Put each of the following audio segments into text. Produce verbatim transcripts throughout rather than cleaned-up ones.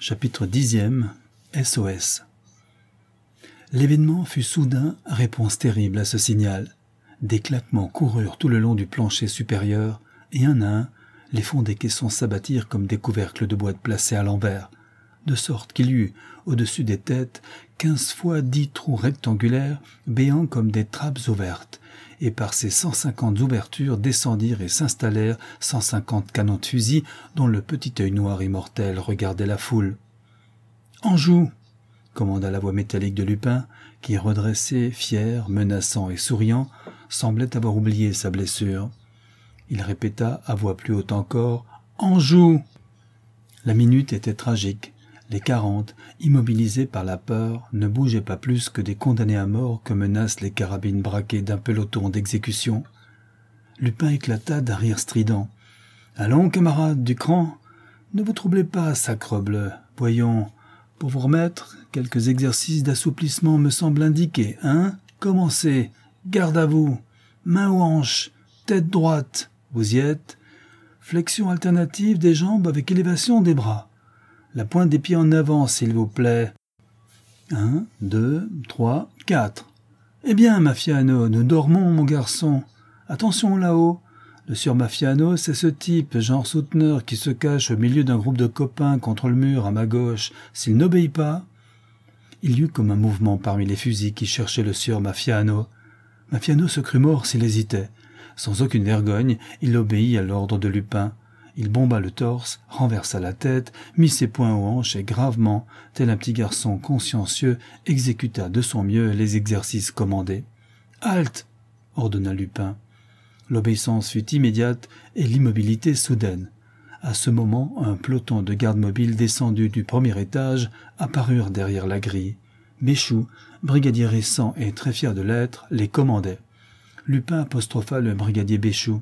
Chapitre dixième. S O S. L'événement fut soudain, réponse terrible à ce signal. Des claquements coururent tout le long du plancher supérieur, et un à un, les fonds des caissons s'abattirent comme des couvercles de boîte placés à l'envers, de sorte qu'il y eut, au-dessus des têtes, quinze fois dix trous rectangulaires, béants comme des trappes ouvertes, et par ces cent cinquante ouvertures descendirent et s'installèrent cent cinquante canons de fusil dont le petit œil noir immortel regardait la foule. « En joue !» commanda la voix métallique de Lupin, qui, redressé, fier, menaçant et souriant, semblait avoir oublié sa blessure. Il répéta à voix plus haute encore « En joue !» La minute était tragique. Les quarante, immobilisés par la peur, ne bougeaient pas plus que des condamnés à mort que menacent les carabines braquées d'un peloton d'exécution. Lupin éclata d'un rire strident. « Allons, camarades du cran, ne vous troublez pas, sacrebleu. Voyons, pour vous remettre, quelques exercices d'assouplissement me semblent indiqués, hein? Commencez, garde à vous, main aux hanches, tête droite, vous y êtes. Flexion alternative des jambes avec élévation des bras. La pointe des pieds en avant, s'il vous plaît. Un, deux, trois, quatre. Eh bien, Mafiano, nous dormons, mon garçon. Attention là-haut. Le sieur Mafiano, c'est ce type, genre souteneur, qui se cache au milieu d'un groupe de copains contre le mur à ma gauche. S'il n'obéit pas... Il y eut comme un mouvement parmi les fusils qui cherchaient le sieur Mafiano. Mafiano se crut mort s'il hésitait. Sans aucune vergogne, il obéit à l'ordre de Lupin. Il bomba le torse, renversa la tête, mit ses poings aux hanches et gravement, tel un petit garçon consciencieux, exécuta de son mieux les exercices commandés. « Halte !» ordonna Lupin. L'obéissance fut immédiate et l'immobilité soudaine. À ce moment, un peloton de gardes mobiles descendus du premier étage apparurent derrière la grille. Béchou, brigadier récent et très fier de l'être, les commandait. Lupin apostropha le brigadier Béchou.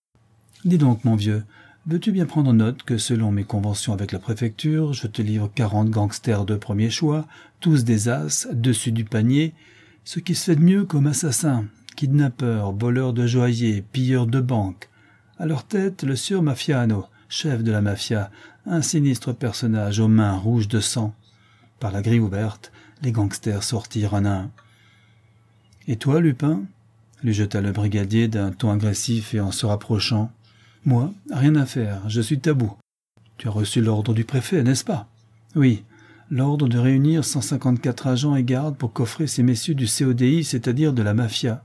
« Dis donc, mon vieux, veux-tu bien prendre note que, selon mes conventions avec la préfecture, je te livre quarante gangsters de premier choix, tous des as, dessus du panier, ce qui se fait de mieux comme assassins, kidnappeurs, voleurs de joailliers, pilleurs de banques. À leur tête, le sieur Mafiano, chef de la mafia, un sinistre personnage aux mains rouges de sang. » Par la grille ouverte, les gangsters sortirent un à un. « Et toi, Lupin ?» lui jeta le brigadier d'un ton agressif et en se rapprochant. « Moi, rien à faire, je suis tabou. Tu as reçu l'ordre du préfet, n'est-ce pas ? » ?»« Oui, l'ordre de réunir cent cinquante-quatre agents et gardes pour coffrer ces messieurs du C O D I, c'est-à-dire de la mafia.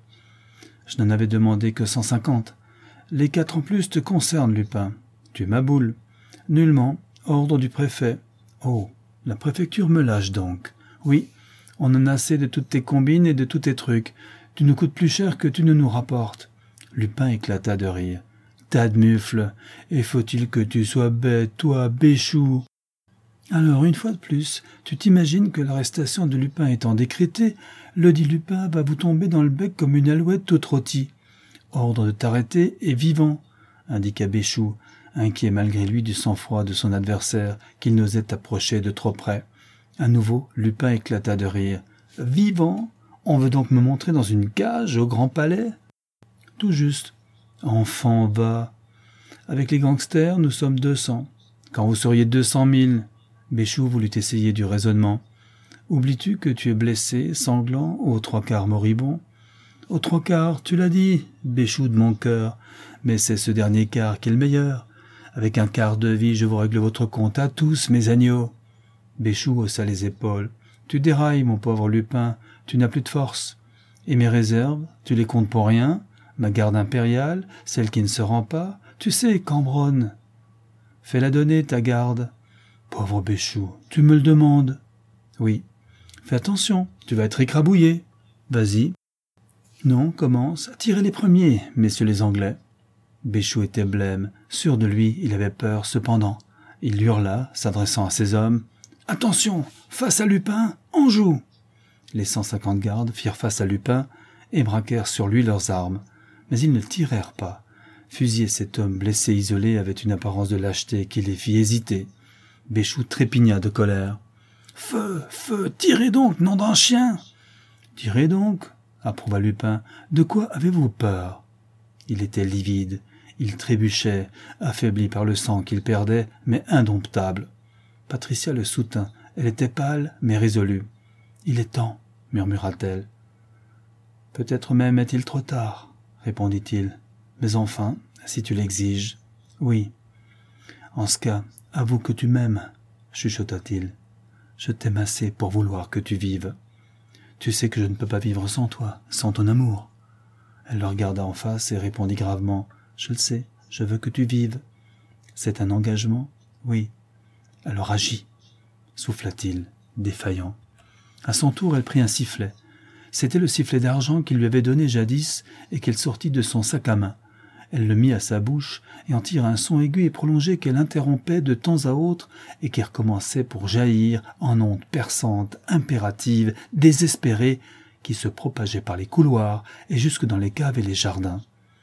Je n'en avais demandé que cent cinquante. Les quatre en plus te concernent, Lupin. Tu es ma boule. Nullement, ordre du préfet. Oh, la préfecture me lâche donc. Oui, on en a assez de toutes tes combines et de tous tes trucs. Tu nous coûtes plus cher que tu ne nous rapportes. » Lupin éclata de rire. « Tas de mufles, et faut-il que tu sois bête, toi, Béchou ?» Alors, une fois de plus, tu t'imagines que l'arrestation de Lupin étant décrétée, le dit Lupin va vous tomber dans le bec comme une alouette toute rôtie. Ordre de t'arrêter et vivant, indiqua Béchou, inquiet malgré lui du sang-froid de son adversaire, qu'il n'osait approcher de trop près. À nouveau, Lupin éclata de rire. « Vivant ? On veut donc me montrer dans une cage au Grand Palais ? » Tout juste. Enfant va. Avec les gangsters, nous sommes deux cents. Quand vous seriez deux cent mille. Béchou voulut essayer du raisonnement. Oublies-tu que tu es blessé, sanglant, aux trois quarts moribond? Aux trois quarts, tu l'as dit, Béchou de mon cœur. Mais c'est ce dernier quart qui est le meilleur. Avec un quart de vie, je vous règle votre compte à tous, mes agneaux. Béchou haussa les épaules. Tu dérailles, mon pauvre Lupin, tu n'as plus de force. Et mes réserves, tu les comptes pour rien? Ma garde impériale, celle qui ne se rend pas, tu sais, Cambronne. Fais-la donner, ta garde. Pauvre Béchou, tu me le demandes. Oui. Fais attention, tu vas être écrabouillé. Vas-y. Non, commence, tirez les premiers, messieurs les Anglais. Béchou était blême, sûr de lui, il avait peur, cependant. Il hurla, s'adressant à ses hommes. « Attention, face à Lupin, on joue !» Les cent cinquante gardes firent face à Lupin et braquèrent sur lui leurs armes. Mais ils ne tirèrent pas. Fusiller cet homme blessé isolé avait une apparence de lâcheté qui les fit hésiter. Béchou trépigna de colère. « Feu, feu, tirez donc, nom d'un chien !»« Tirez donc !» approuva Lupin. « De quoi avez-vous peur ?» Il était livide, il trébuchait, affaibli par le sang qu'il perdait, mais indomptable. Patricia le soutint. Elle était pâle, mais résolue. « Il est temps, » murmura-t-elle. « Peut-être même est-il trop tard, » répondit-il. « Mais enfin, si tu l'exiges, oui. »« En ce cas, avoue que tu m'aimes, » chuchota-t-il. « Je t'aime assez pour vouloir que tu vives. Tu sais que je ne peux pas vivre sans toi, sans ton amour. » Elle le regarda en face et répondit gravement. « Je le sais, je veux que tu vives. »« C'est un engagement ? » ?»« Oui. »« Alors agis, » souffla-t-il, défaillant. À son tour, elle prit un sifflet. C'était le sifflet d'argent qu'il lui avait donné jadis et qu'elle sortit de son sac à main. Elle le mit à sa bouche et en tira un son aigu et prolongé qu'elle interrompait de temps à autre et qui recommençait pour jaillir en ondes perçantes, impératives, désespérées, qui se propageaient par les couloirs et jusque dans les caves et les jardins.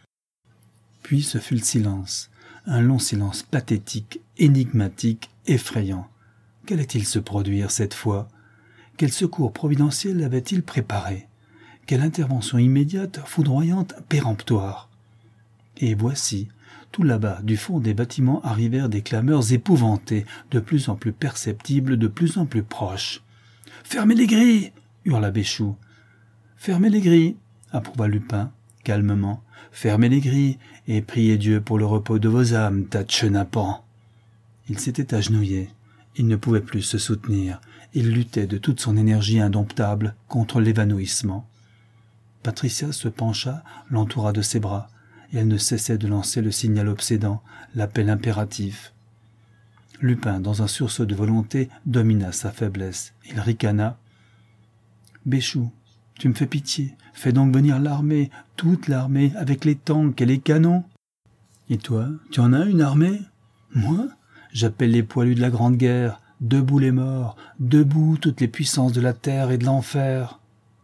Puis ce fut le silence, un long silence pathétique, énigmatique, effrayant. Qu'allait-il se produire cette fois ? Quel secours providentiel avait-il préparé ? Quelle intervention immédiate, foudroyante, péremptoire ? Et voici, tout là-bas, du fond des bâtiments arrivèrent des clameurs épouvantées, de plus en plus perceptibles, de plus en plus proches. « Fermez les grilles !» hurla Béchou. « Fermez les grilles !» approuva Lupin, calmement. « Fermez les grilles et priez Dieu pour le repos de vos âmes, tas de chenapans !» Il s'était agenouillé. Il ne pouvait plus se soutenir. Il luttait de toute son énergie indomptable contre l'évanouissement. Patricia se pencha, l'entoura de ses bras, et elle ne cessait de lancer le signal obsédant, l'appel impératif. Lupin, dans un sursaut de volonté, domina sa faiblesse. Il ricana. « Béchou, tu me fais pitié. Fais donc venir l'armée, toute l'armée, avec les tanks et les canons. »« Et toi, tu en as une armée ? » ?»« Moi ? J'appelle les poilus de la Grande Guerre. Debout les morts, debout toutes les puissances de la terre et de l'enfer. »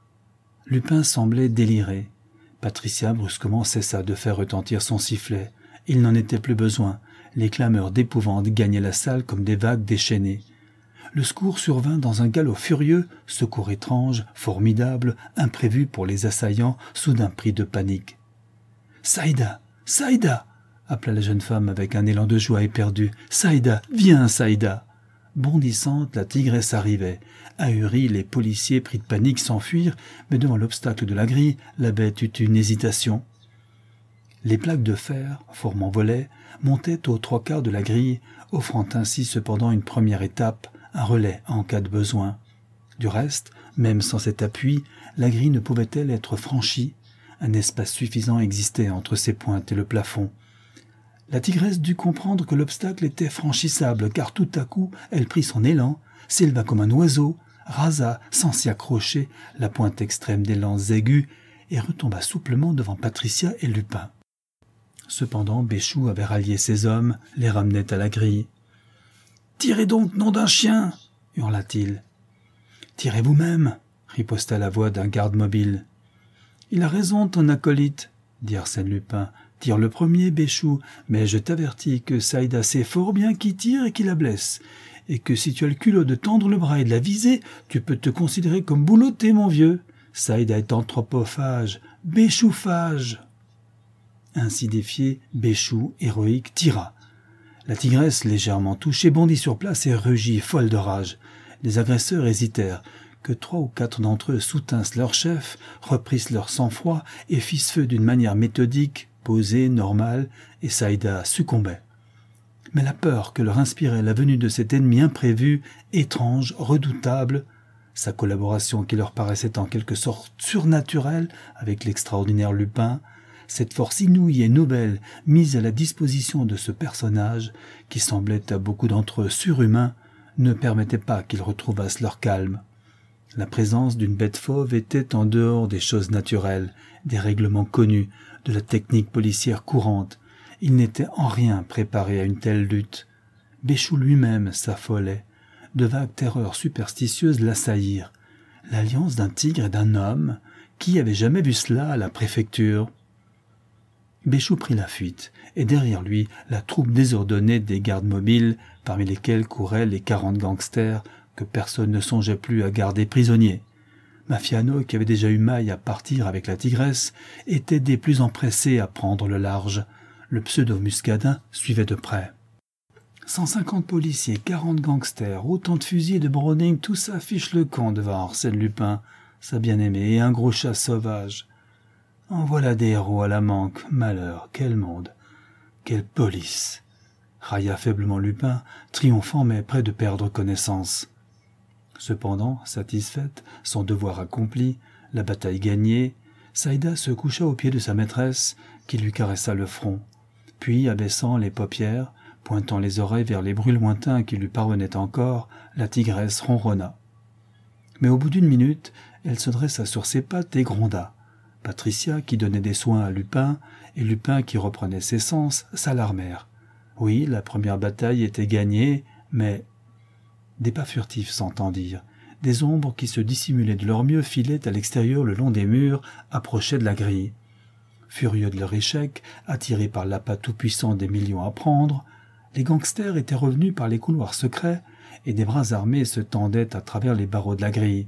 Lupin semblait délirer. Patricia brusquement cessa de faire retentir son sifflet. Il n'en était plus besoin. Les clameurs d'épouvante gagnaient la salle comme des vagues déchaînées. Le secours survint dans un galop furieux, secours étrange, formidable, imprévu pour les assaillants, soudain pris de panique. « Saïda, Saïda !» appela la jeune femme avec un élan de joie éperdu. « Saïda, viens, Saïda !» Bondissante, la tigresse arrivait. Ahurie, les policiers pris de panique s'enfuirent, mais devant l'obstacle de la grille, la bête eut une hésitation. Les plaques de fer, formant volet, montaient aux trois quarts de la grille, offrant ainsi cependant une première étape, un relais en cas de besoin. Du reste, même sans cet appui, la grille ne pouvait-elle être franchie ? Un espace suffisant existait entre ses pointes et le plafond. La tigresse dut comprendre que l'obstacle était franchissable, car tout à coup, elle prit son élan, s'éleva comme un oiseau, rasa, sans s'y accrocher, la pointe extrême des lances aiguës, et retomba souplement devant Patricia et Lupin. Cependant, Béchou avait rallié ses hommes, les ramenait à la grille. « Tirez donc, nom d'un chien !» hurla-t-il. « Tirez vous-même !» riposta la voix d'un garde mobile. « Il a raison, ton acolyte !» dit Arsène Lupin. « Tire le premier, Béchou, mais je t'avertis que Saïda sait fort bien qui tire et qui la blesse, et que si tu as le culot de tendre le bras et de la viser, tu peux te considérer comme boulotté, mon vieux. Saïda est anthropophage, béchouphage. » Ainsi défié, Béchou, héroïque, tira. La tigresse, légèrement touchée, bondit sur place et rugit, folle de rage. Les agresseurs hésitèrent. Que trois ou quatre d'entre eux soutinssent leur chef, reprissent leur sang-froid et fissent feu d'une manière méthodique, posée, normale, et Saïda succombait. Mais la peur que leur inspirait la venue de cet ennemi imprévu, étrange, redoutable, sa collaboration qui leur paraissait en quelque sorte surnaturelle avec l'extraordinaire Lupin, cette force inouïe et nouvelle mise à la disposition de ce personnage, qui semblait à beaucoup d'entre eux surhumain, ne permettait pas qu'ils retrouvassent leur calme. La présence d'une bête fauve était en dehors des choses naturelles, des règlements connus, de la technique policière courante. Il n'était en rien préparé à une telle lutte. Béchou lui-même s'affolait. De vagues terreurs superstitieuses l'assaillirent. L'alliance d'un tigre et d'un homme, qui avait jamais vu cela à la préfecture? Béchou prit la fuite, et derrière lui, la troupe désordonnée des gardes mobiles, parmi lesquels couraient les quarante gangsters que personne ne songeait plus à garder prisonniers. Mafiano, qui avait déjà eu maille à partir avec la tigresse, était des plus empressés à prendre le large. Le pseudo-muscadin suivait de près. cent cinquante policiers, quarante gangsters, autant de fusils et de Browning, tout ça fiche le camp devant Arsène Lupin, sa bien-aimée, et un gros chat sauvage. En voilà des héros à la manque. Malheur, quel monde, quelle police. Railla faiblement Lupin, triomphant mais près de perdre connaissance. Cependant, satisfaite, son devoir accompli, la bataille gagnée, Saïda se coucha aux pieds de sa maîtresse, qui lui caressa le front. Puis, abaissant les paupières, pointant les oreilles vers les bruits lointains qui lui parvenaient encore, la tigresse ronronna. Mais au bout d'une minute, elle se dressa sur ses pattes et gronda. Patricia, qui donnait des soins à Lupin, et Lupin qui reprenait ses sens, s'alarmèrent. Oui, la première bataille était gagnée, mais... Des pas furtifs s'entendirent. Des ombres qui se dissimulaient de leur mieux filaient à l'extérieur le long des murs, approchaient de la grille. Furieux de leur échec, attirés par l'appât tout-puissant des millions à prendre, les gangsters étaient revenus par les couloirs secrets et des bras armés se tendaient à travers les barreaux de la grille.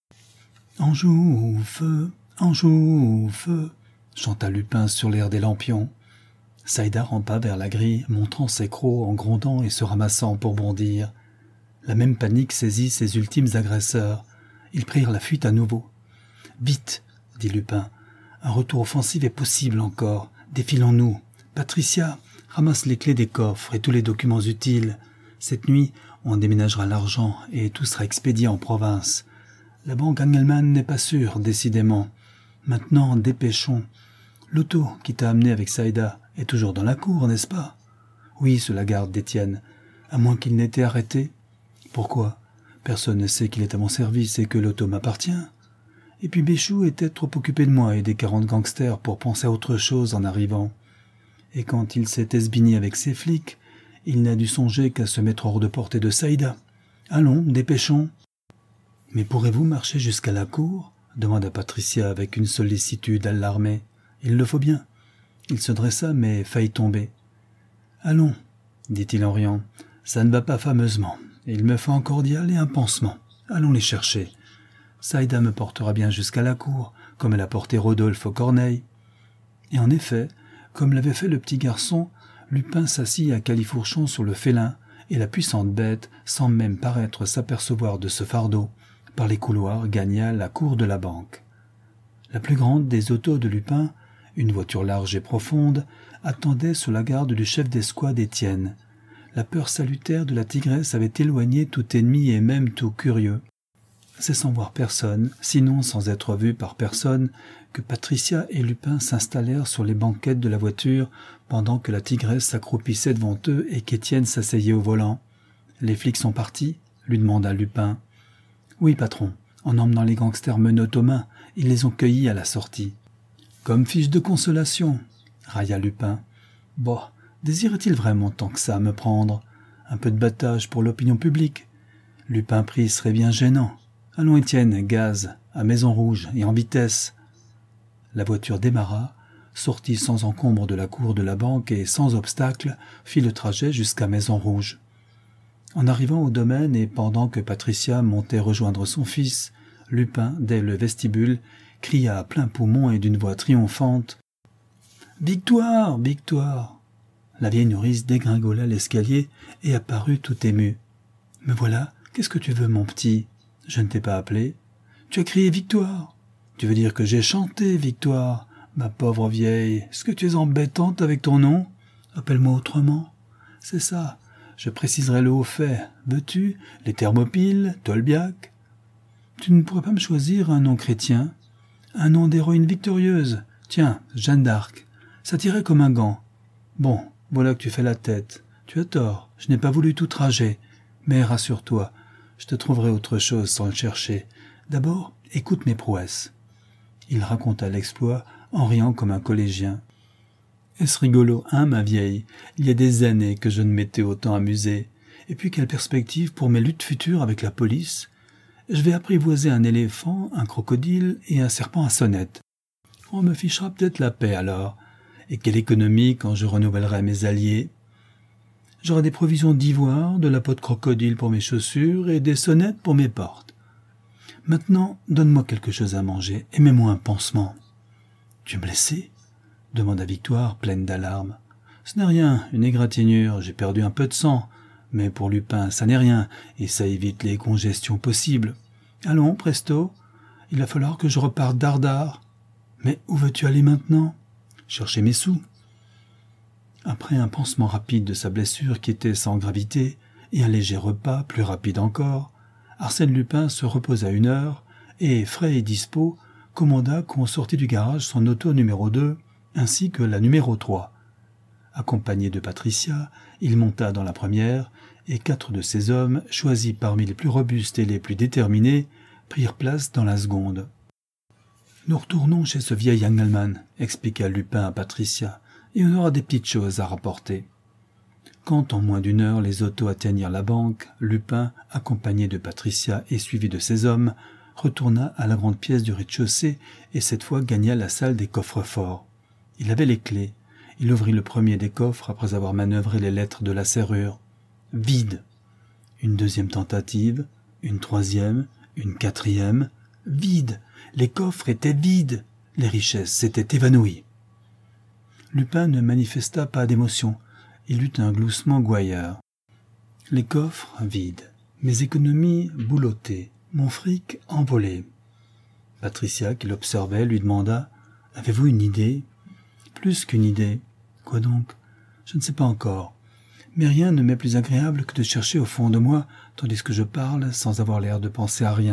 « En joue, feu, en joue, feu !» chanta Lupin sur l'air des lampions. Saïda rampa vers la grille, montrant ses crocs en grondant et se ramassant pour bondir. La même panique saisit ses ultimes agresseurs. Ils prirent la fuite à nouveau. « Vite !» dit Lupin. « Un retour offensif est possible encore. Défilons-nous. Patricia, ramasse les clés des coffres et tous les documents utiles. Cette nuit, on déménagera l'argent et tout sera expédié en province. La banque Engelmann n'est pas sûre, décidément. Maintenant, dépêchons. L'auto qui t'a amené avec Saïda est toujours dans la cour, n'est-ce pas ? Oui, sous la garde d'Étienne. À moins qu'il n'ait été arrêté. Pourquoi ? Personne ne sait qu'il est à mon service et que l'auto m'appartient. Et puis Béchou était trop occupé de moi et des quarante gangsters pour penser à autre chose en arrivant. Et quand il s'est esbigné avec ses flics, il n'a dû songer qu'à se mettre hors de portée de Saïda. Allons, dépêchons. Mais pourrez-vous marcher jusqu'à la cour ? Demanda Patricia avec une sollicitude alarmée. Il le faut bien. Il se dressa, mais faillit tomber. Allons, dit-il en riant. Ça ne va pas fameusement. Il me faut un cordial et un pansement. Allons les chercher. Saïda me portera bien jusqu'à la cour, comme elle a porté Rodolphe au Corneille. Et en effet, comme l'avait fait le petit garçon, Lupin s'assit à califourchon sur le félin, et la puissante bête, sans même paraître s'apercevoir de ce fardeau, par les couloirs gagna la cour de la banque. La plus grande des autos de Lupin, une voiture large et profonde, attendait sous la garde du chef d'escouade Étienne. La peur salutaire de la tigresse avait éloigné tout ennemi et même tout curieux. C'est sans voir personne, sinon sans être vu par personne, que Patricia et Lupin s'installèrent sur les banquettes de la voiture pendant que la tigresse s'accroupissait devant eux et qu'Étienne s'asseyait au volant. « Les flics sont partis ?» lui demanda Lupin. « Oui, patron. En emmenant les gangsters menottes aux mains, ils les ont cueillis à la sortie. »« Comme fiche de consolation !» railla Lupin. « Bon, désirait-il vraiment tant que ça à me prendre ? Un peu de battage pour l'opinion publique. Lupin pris serait bien gênant. Allons, Étienne, gaz, à Maison Rouge et en vitesse. » La voiture démarra, sortit sans encombre de la cour de la banque et sans obstacle fit le trajet jusqu'à Maison Rouge. En arrivant au domaine et pendant que Patricia montait rejoindre son fils, Lupin, dès le vestibule, cria à plein poumon et d'une voix triomphante « Victoire, victoire !» La vieille nourrice dégringola l'escalier et apparut tout émue. « Me voilà, qu'est-ce que tu veux, mon petit ? Je ne t'ai pas appelé. Tu as crié victoire. Tu veux dire que j'ai chanté victoire. Ma pauvre vieille, est-ce que tu es embêtante avec ton nom ? Appelle-moi autrement. C'est ça, je préciserai le haut fait. Veux-tu les Thermopyles, Tolbiac ? Tu ne pourrais pas me choisir un nom chrétien ? Un nom d'héroïne victorieuse. Tiens, Jeanne d'Arc. Ça t'irait comme un gant. Bon, voilà que tu fais la tête. Tu as tort, je n'ai pas voulu t'outrager. Mais rassure-toi, je te trouverai autre chose sans le chercher. D'abord, écoute mes prouesses. Il raconta l'exploit en riant comme un collégien. Est-ce rigolo, hein, ma vieille ? Il y a des années que je ne m'étais autant amusé. Et puis quelle perspective pour mes luttes futures avec la police ? Je vais apprivoiser un éléphant, un crocodile et un serpent à sonnette. On me fichera peut-être la paix alors. Et quelle économie quand je renouvellerai mes alliés ? J'aurai des provisions d'ivoire, de la peau de crocodile pour mes chaussures et des sonnettes pour mes portes. Maintenant, donne-moi quelque chose à manger et mets-moi un pansement. « Tu es blessé ?» demanda Victoire, pleine d'alarme. « Ce n'est rien, une égratignure, j'ai perdu un peu de sang. Mais pour Lupin, ça n'est rien, et ça évite les congestions possibles. Allons, presto, il va falloir que je reparte dardard. Mais où veux-tu aller maintenant? Chercher mes sous. Après un pansement rapide de sa blessure qui était sans gravité, et un léger repas, plus rapide encore, Arsène Lupin se reposa une heure, et, frais et dispos, commanda qu'on sortît du garage son auto numéro deux, ainsi que la numéro trois. Accompagné de Patricia, il monta dans la première, et quatre de ses hommes, choisis parmi les plus robustes et les plus déterminés, prirent place dans la seconde. « Nous retournons chez ce vieil Engelmann, » expliqua Lupin à Patricia, « et on aura des petites choses à rapporter. » Quand, en moins d'une heure, les autos atteignirent la banque, Lupin, accompagné de Patricia et suivi de ses hommes, retourna à la grande pièce du rez-de-chaussée et cette fois gagna la salle des coffres-forts. Il avait les clés. Il ouvrit le premier des coffres après avoir manœuvré les lettres de la serrure. Vide. Une deuxième tentative, une troisième, une quatrième. Vide. Les coffres étaient vides. Les richesses s'étaient évanouies. Lupin ne manifesta pas d'émotion. Il eut un gloussement gouailleur. Les coffres vides. Mes économies boulottées. Mon fric envolé. Patricia, qui l'observait, lui demanda « Avez-vous une idée ?»« Plus qu'une idée. Quoi donc ? Je ne sais pas encore. Mais rien ne m'est plus agréable que de chercher au fond de moi, tandis que je parle, sans avoir l'air de penser à rien. »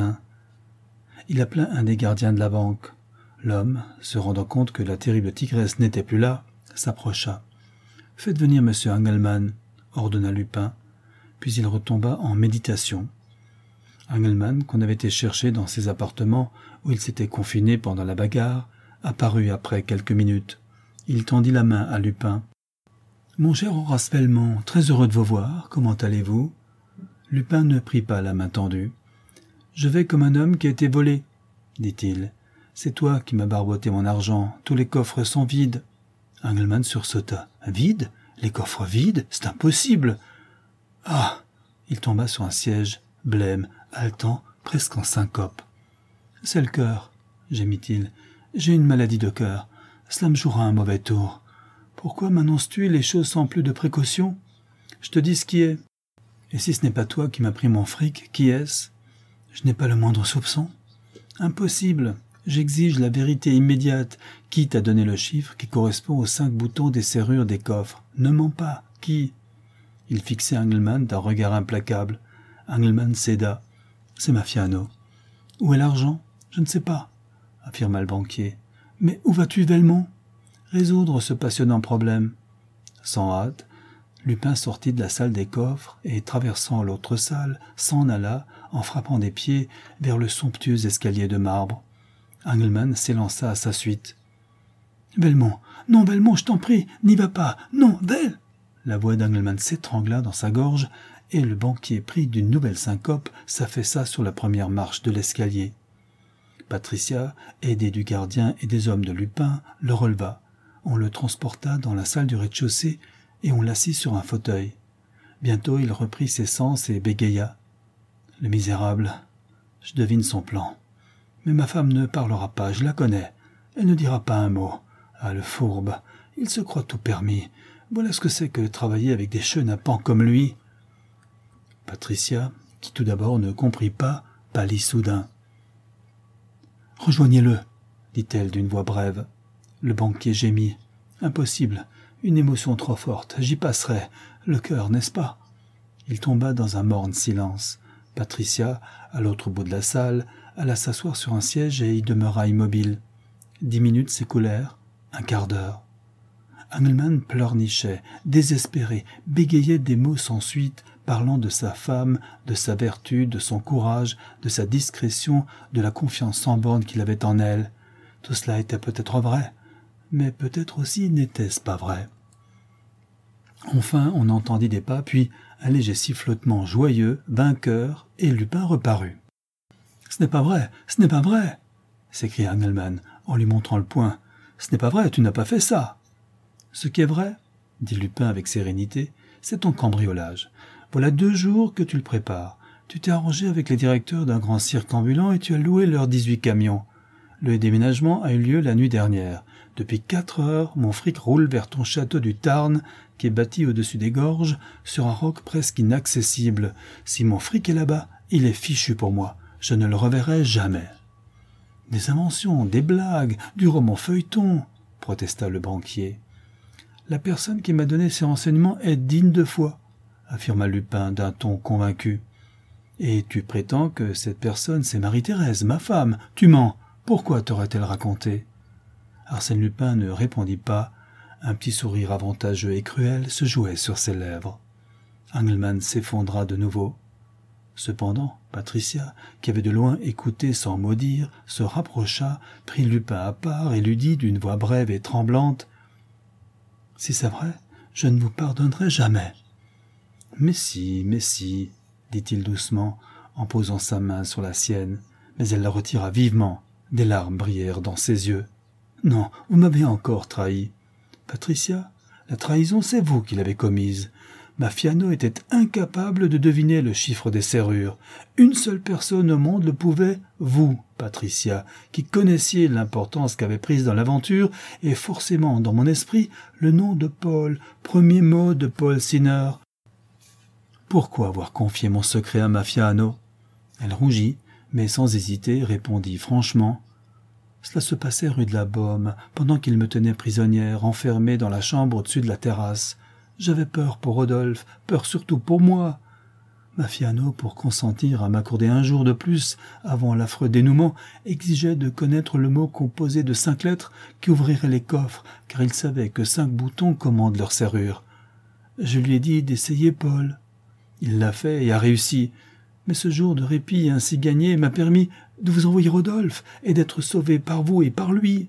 Il appela un des gardiens de la banque. L'homme, se rendant compte que la terrible tigresse n'était plus là, s'approcha. « Faites venir monsieur Engelmann, » ordonna Lupin. Puis il retomba en méditation. Engelmann, qu'on avait été chercher dans ses appartements où il s'était confiné pendant la bagarre, apparut après quelques minutes. Il tendit la main à Lupin. « Mon cher Horace Velmont, très heureux de vous voir. Comment allez-vous » Lupin ne prit pas la main tendue. « Je vais comme un homme qui a été volé, » dit-il. « C'est toi qui m'as barboté mon argent. Tous les coffres sont vides. » Engelmann sursauta. « Vides ? Les coffres vides ? C'est impossible !»« Ah !» Il tomba sur un siège, blême, haletant, presque en syncope. « C'est le cœur, » gémit-il. « J'ai une maladie de cœur. Cela me jouera un mauvais tour. Pourquoi m'annonces-tu les choses sans plus de précaution ? Je te dis ce qui est. Et si ce n'est pas toi qui m'as pris mon fric, qui est-ce ? Je n'ai pas le moindre soupçon. Impossible. J'exige la vérité immédiate, quitte à donner le chiffre qui correspond aux cinq boutons des serrures des coffres. Ne mens pas. Qui ? Il fixait Engelmann d'un regard implacable. Engelmann céda. C'est Mafiano. Où est l'argent ? Je ne sais pas, affirma le banquier. Mais où vas-tu, Velmont ? Résoudre ce passionnant problème. Sans hâte, Lupin sortit de la salle des coffres et, traversant l'autre salle, s'en alla, en frappant des pieds, vers le somptueux escalier de marbre. Engelmann s'élança à sa suite. « Velmont, non, Velmont, je t'en prie, n'y va pas, non, Vel !» La voix d'Engelmann s'étrangla dans sa gorge, et le banquier, pris d'une nouvelle syncope, s'affaissa sur la première marche de l'escalier. Patricia, aidée du gardien et des hommes de Lupin, le releva. On le transporta dans la salle du rez-de-chaussée et on l'assit sur un fauteuil. Bientôt il reprit ses sens et bégaya. « Le misérable, je devine son plan. Mais ma femme ne parlera pas, je la connais. Elle ne dira pas un mot. Ah, le fourbe, il se croit tout permis. Voilà ce que c'est que de travailler avec des chenapans comme lui. » Patricia, qui tout d'abord ne comprit pas, pâlit soudain. « Rejoignez-le, » dit-elle d'une voix brève. Le banquier gémit. « Impossible, une émotion trop forte, j'y passerai, le cœur, n'est-ce pas ?» Il tomba dans un morne silence. Patricia, à l'autre bout de la salle, alla s'asseoir sur un siège et y demeura immobile. Dix minutes s'écoulèrent, un quart d'heure. Engelmann pleurnichait, désespéré, bégayait des mots sans suite, parlant de sa femme, de sa vertu, de son courage, de sa discrétion, de la confiance sans borne qu'il avait en elle. Tout cela était peut-être vrai, mais peut-être aussi n'était-ce pas vrai. Enfin, on entendit des pas, puis un léger sifflotement joyeux, vainqueur, et Lupin reparut. « Ce n'est pas vrai, ce n'est pas vrai !» s'écria Engelmann, en lui montrant le poing. « Ce n'est pas vrai, tu n'as pas fait ça !»« Ce qui est vrai, » dit Lupin avec sérénité, « c'est ton cambriolage. Voilà deux jours que tu le prépares. Tu t'es arrangé avec les directeurs d'un grand cirque ambulant et tu as loué leurs dix-huit camions. Le déménagement a eu lieu la nuit dernière. Depuis quatre heures, mon fric roule vers ton château du Tarn, qui est bâti au-dessus des gorges, sur un roc presque inaccessible. Si mon fric est là-bas, il est fichu pour moi. Je ne le reverrai jamais. « Des inventions, des blagues, du roman feuilleton !» protesta le banquier. « La personne qui m'a donné ces renseignements est digne de foi, » affirma Lupin d'un ton convaincu. « Et tu prétends que cette personne, c'est Marie-Thérèse, ma femme. Tu mens. Pourquoi t'aurait-elle raconté ?» Arsène Lupin ne répondit pas. Un petit sourire avantageux et cruel se jouait sur ses lèvres. Engelmann s'effondra de nouveau. Cependant, Patricia, qui avait de loin écouté sans mot dire, se rapprocha, prit Lupin à part et lui dit d'une voix brève et tremblante « Si c'est vrai, je ne vous pardonnerai jamais. »« Mais si, mais si, » dit-il doucement, en posant sa main sur la sienne, mais elle la retira vivement. Des larmes brillèrent dans ses yeux. « Non, vous m'avez encore trahi. Patricia, la trahison, c'est vous qui l'avez commise. Mafiano était incapable de deviner le chiffre des serrures. Une seule personne au monde le pouvait, vous, Patricia, qui connaissiez l'importance qu'avait prise dans l'aventure, et forcément dans mon esprit le nom de Paul, premier mot de Paul Sinner. Pourquoi avoir confié mon secret à Mafiano ?» Elle rougit, mais sans hésiter répondit franchement. « Cela se passait rue de la Baume, pendant qu'il me tenait prisonnière, enfermée dans la chambre au-dessus de la terrasse. J'avais peur pour Rodolphe, peur surtout pour moi. Mafiano, pour consentir à m'accorder un jour de plus avant l'affreux dénouement, exigeait de connaître le mot composé de cinq lettres qui ouvrirait les coffres, car il savait que cinq boutons commandent leur serrure. Je lui ai dit d'essayer Paul. Il l'a fait et a réussi. Mais ce jour de répit ainsi gagné m'a permis de vous envoyer Rodolphe et d'être sauvé par vous et par lui.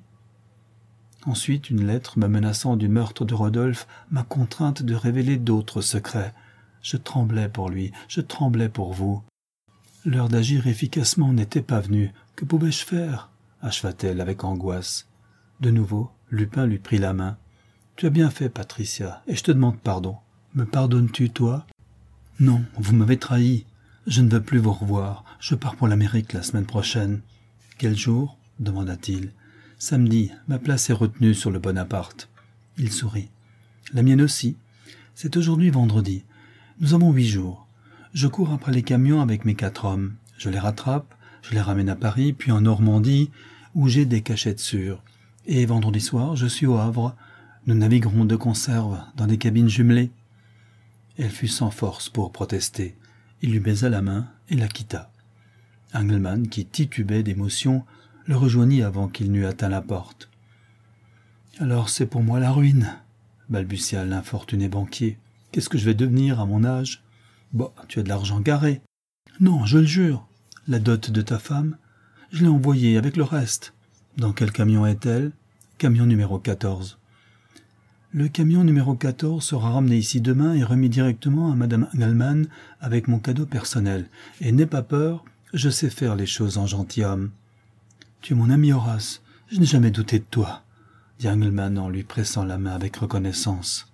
Ensuite, une lettre me menaçant du meurtre de Rodolphe m'a contrainte de révéler d'autres secrets. Je tremblais pour lui, je tremblais pour vous. L'heure d'agir efficacement n'était pas venue. Que pouvais-je faire ? acheva-t-elle avec angoisse. De nouveau, Lupin lui prit la main. Tu as bien fait, Patricia, et je te demande pardon. Me pardonnes-tu, toi ? Non, vous m'avez trahi. Je ne veux plus vous revoir. Je pars pour l'Amérique la semaine prochaine. Quel jour ? demanda-t-il. Samedi, ma place est retenue sur le Bonaparte. Il sourit. La mienne aussi. C'est aujourd'hui vendredi. Nous avons huit jours. Je cours après les camions avec mes quatre hommes. Je les rattrape, je les ramène à Paris, puis en Normandie, où j'ai des cachettes sûres. Et vendredi soir, je suis au Havre. Nous naviguerons de conserve dans des cabines jumelées. Elle fut sans force pour protester. Il lui baisa la main et la quitta. Engelmann, qui titubait d'émotion, le rejoignit avant qu'il n'eût atteint la porte. « Alors c'est pour moi la ruine, » balbutia l'infortuné banquier. « Qu'est-ce que je vais devenir à mon âge ? Bon, tu as de l'argent garé. »« Non, je le jure. La dot de ta femme, je l'ai envoyée avec le reste. »« Dans quel camion est-elle ? » ?»« Camion numéro quatorze. »« Le camion numéro quatorze sera ramené ici demain et remis directement à Madame Engelmann avec mon cadeau personnel. Et n'aie pas peur, je sais faire les choses en gentilhomme. »« Tu es mon ami Horace, je n'ai jamais douté de toi, » dit Engelmann en lui pressant la main avec reconnaissance.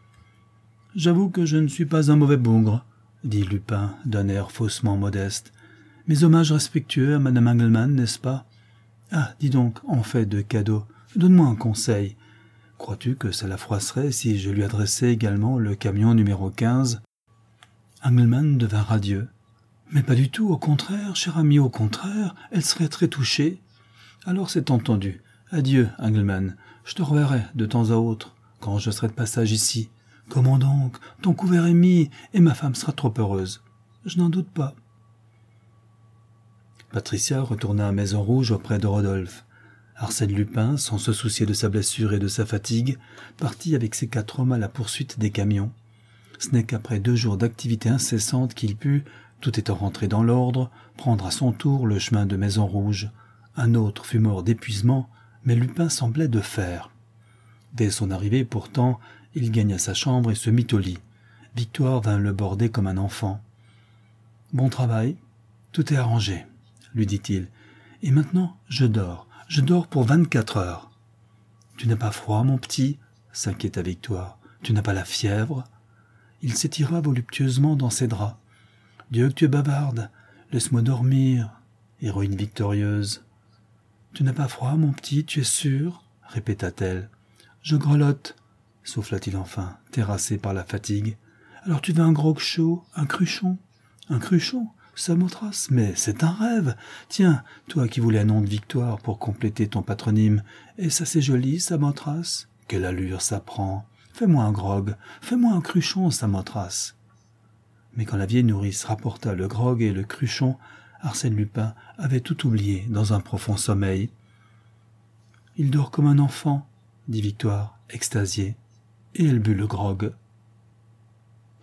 « J'avoue que je ne suis pas un mauvais bougre, » dit Lupin d'un air faussement modeste. « Mes hommages respectueux à Madame Engelmann, n'est-ce pas ? Ah, dis donc, en fait de cadeau, donne-moi un conseil. Crois-tu que ça la froisserait si je lui adressais également le camion numéro quinze ?» Engelmann devint radieux. « Mais pas du tout, au contraire, cher ami, au contraire, elle serait très touchée. » Alors c'est entendu. Adieu, Engelmann. Je te reverrai de temps à autre, quand je serai de passage ici. Comment donc ? Ton couvert est mis, et ma femme sera trop heureuse. Je n'en doute pas. Patricia retourna à Maison-Rouge auprès de Rodolphe. Arsène Lupin, sans se soucier de sa blessure et de sa fatigue, partit avec ses quatre hommes à la poursuite des camions. Ce n'est qu'après deux jours d'activité incessante qu'il put, tout étant rentré dans l'ordre, prendre à son tour le chemin de Maison-Rouge. Un autre fut mort d'épuisement, mais Lupin semblait de fer. Dès son arrivée, pourtant, il gagna sa chambre et se mit au lit. Victoire vint le border comme un enfant. « Bon travail, tout est arrangé, » lui dit-il. « Et maintenant, je dors, je dors pour vingt-quatre heures. »« Tu n'as pas froid, mon petit ?» s'inquiéta Victoire. « Tu n'as pas la fièvre ?» Il s'étira voluptueusement dans ses draps. « Dieu que tu es bavarde, laisse-moi dormir, héroïne victorieuse. » « Tu n'as pas froid, mon petit, tu es sûr ?» répéta-t-elle. « Je grelotte, » souffla-t-il enfin, terrassé par la fatigue. « Alors tu veux un grog chaud, un cruchon ?»« Un cruchon, Samothrace, mais c'est un rêve. Tiens, toi qui voulais un nom de victoire pour compléter ton patronyme, est-ce assez joli, Samothrace? Quelle allure ça prend! Fais-moi un grog, fais-moi un cruchon, Samothrace. » Mais quand la vieille nourrice rapporta le grog et le cruchon, Arsène Lupin avait tout oublié dans un profond sommeil. « Il dort comme un enfant, » dit Victoire, extasiée, et elle but le grog.